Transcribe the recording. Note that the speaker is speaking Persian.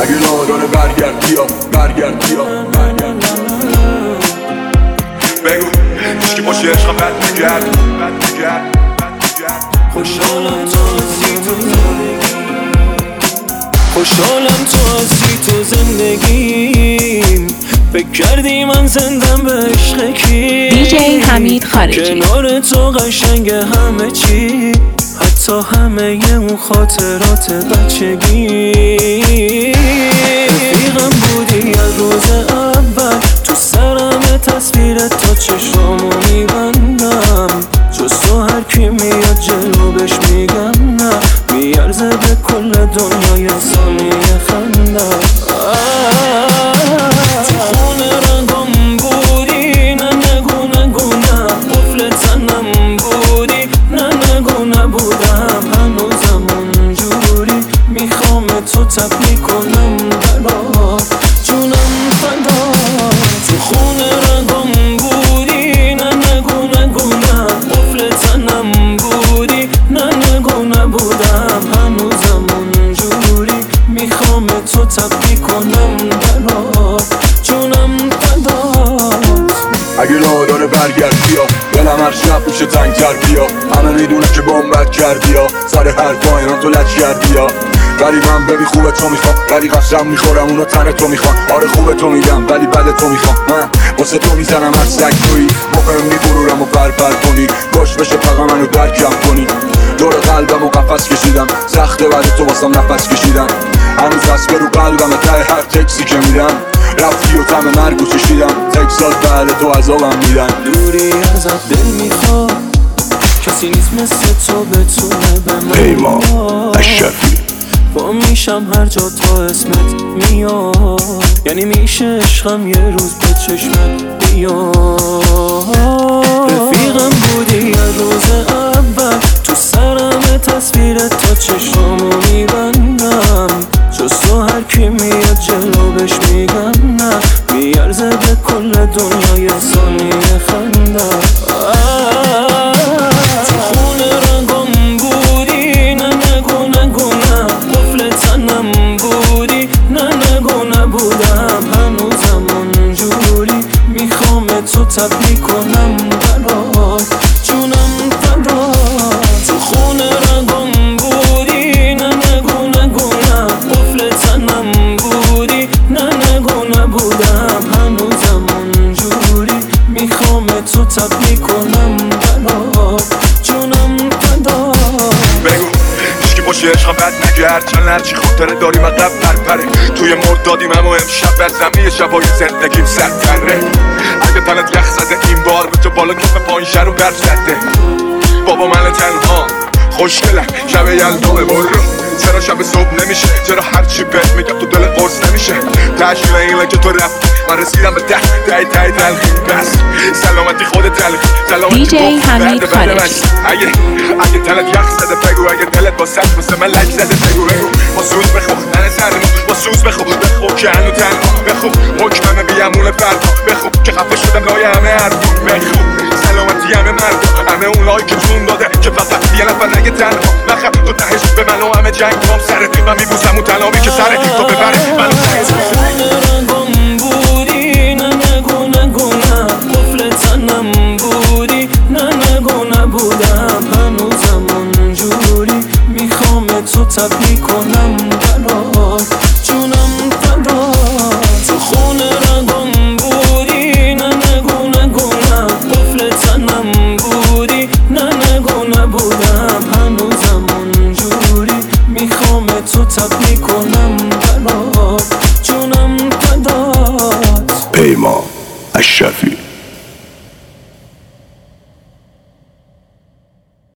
اگه نادانه برگرد بیا بگو هیچکی باشه عشقم بد نگرد خوشحالم تو هستی تو زندگیم فکر کردی من زندم به عشق کی دیجی حمید خارجی کنار تو قشنگ همه چی حتی همه اون خاطرات بچگی رفیقم بودی از روز اول تو سرم تصویرت تا چشامو میبندم جز تو هر کی میاد جلو بهش میگم نه میارزه به کل دنیای ثانیه خندم تو خونه رنگم بودی نه نگو نه قفل تنم بودی نه نگو نبودم هنوزم اونجوری میخوام تو تبلیغ کنم برات جونم فدا تو خونه رنگم بودی نه نگو نه قفل تنم بودی نه نگو نبودم هنوزم اونجوری میخوام تو تبلیغ کنم برات جونم فدات اگه نادانه برگرد بیا دلم هر شب میشه تنگتر بیا همه میدونه که بامبت کردی یا سر هر پایان تو لج کردی یا ولی من ببین خوبه تو میخوام ولی قسم میخورم اونو تن تو میخوام آره خوبه تو میگم ولی بد تو میخوام من واسه تو میزنم هر سگ تویی مهم میبرورم و پر کنی باش بشه فقط منو درکم کنی دور قلبم و قفس کشیدم سخته بعد تو واسم نفس کشیدم هنوز دست برو قلبم ته هر تکسی که میدم رفتی و تم مرگو چشیدم تکسات بعد تو عذابم میدن دوری ازت دل میخواد کسی نیست مثل تو بتونه به من پیمان اشرفی با میشم هر جا تا اسمت میاد یعنی میشه عشقم یه روز به چشمت بیاد رفیقم بودی از روز اول تو سرم تصویرت تا چشمامو میبندم جز تو هر کی میاد جلو بهش میگم نه میارزه به کل دنیای ثانیه خندم تو خونه رنگم بودی نه نگو نه قفل تنم بودی نه نگو نبودم هنوزم اونجوری میخوام تو تبلیغ کنم برات جونم فدات تو خونه رنگم بودی نه نگو نه قفل تنم بودی نه نگو نبودم هنوزم اونجوری میخوام تو تبلیغ کنم برات جونم فدات بگو هیچکی باشه عشقم بد نگرد چند هرچی خاطره داریم عقب پرپره توی مردادیم اما امشب بر زمین شبای زندگیم سرتره اگه تنت یخ زده این بار به تو بالا کف پایین شر و برف زده بابا من تنها خوشگلم شب یلدامه برو چرا شب صبح نمیشه چرا هرچی بهت میگم تو دل قرص نمیشه تشکیل اینه که تو رفتی من رسیدم به ته تلخی بس سلامتی خود تلخی سلامتی دیجی حمید خارجی اگه تنت یخ زده بگو اگه دلت با سخت مثل من لج زده بگو با سوز بخو ننه سرمو با سوز بخو که هنو تنها بخو حکممه بیامون فردا بخو که خفه شدم لای همه حرفون بخو سلامتی همه مردا همه اونایی که جون داده که فقط یه نفر نگه تنها نخم تو تهش به من و همه جنگ هم سره من میبوسم اون تلامی که سره تو ببره منو رنگم بودی نه نگو نه قفل تنم بودی نه نگو نبودم هنوزم اونجوری میخوام تو تبلیغ کنم برات جونم فدات تو خونه رنگم بودی نه نگو نه قفل تنم بودی نه نگو نبودم هنوزم اونجوری میخوام تو تبلیغ کنم برات جونم فدات پیمان اشرفی